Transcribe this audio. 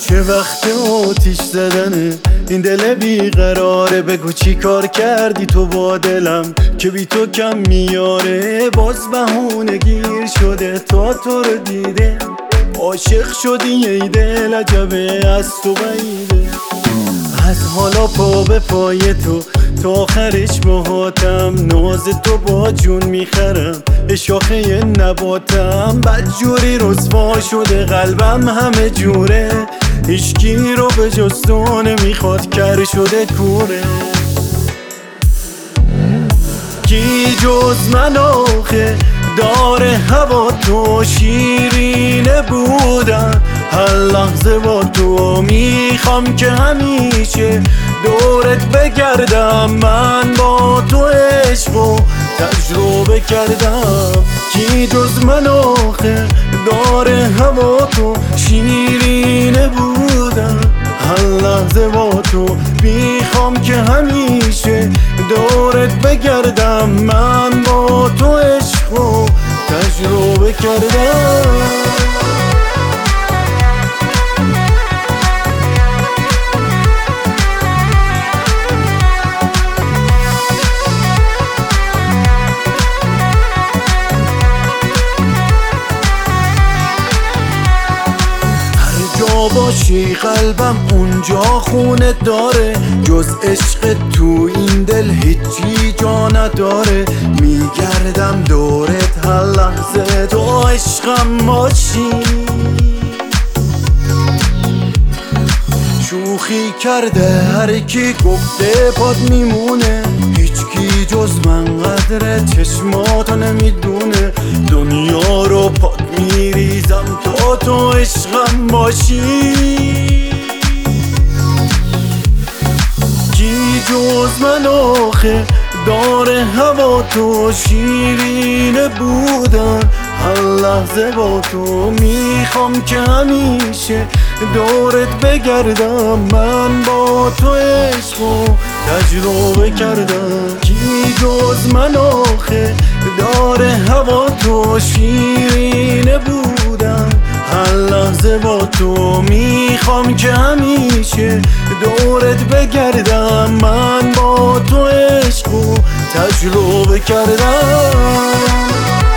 چه وقت آتیش زدنه این دل بیقراره. بگو چی کار کردی تو با دلم که بی تو کم میاره. باز بهونه گیر شده تا تو رو دیده. عاشق شدی ای دل عجبه از تو بعیده. از حالا پا به پای تو تا آخرش باهاتم. ناز تو با جون میخرم به شاخه نباتم. بدجوری رسوا شده قلبم همه جوره. هیچکی رو به جز تو نمیخواد کر شده کوره. کی جز من آخه داره هوا تو شیرینه بودن. هر لحظه با تو میخوام که همیشه دورت بگردم. من با تو عشق و تجربه کردم. کی جز من آخه داره هوا تو شیرینه بودن. هر لحظه با تو میخوام که همیشه دورت بگردم. من با تو عشق و تجربه کردم. باشی قلبم اونجا خونه داره. جز عشق تو این دل هیچی جا نداره. میگردم دورت هر لحظه تو عشقم باشی. شوخی کرده هر کی گفته پاد میمونه. هیچکی جز من قدر چشماتو نمیدونه. دنیا رو پاد میریزم تا تو عشقم باشی. کی جز من آخه داره هوا تو شیرینه بودن. هر لحظه با تو میخوام که همیشه دورت بگردم. من با تو عشق و تجربه کردم. کی جز من آخه داره هوا تو شیرینه بودن. هر لحظه با تو میخوام که همیشه دورت بگردم. من با تو عشق و تجربه کردم.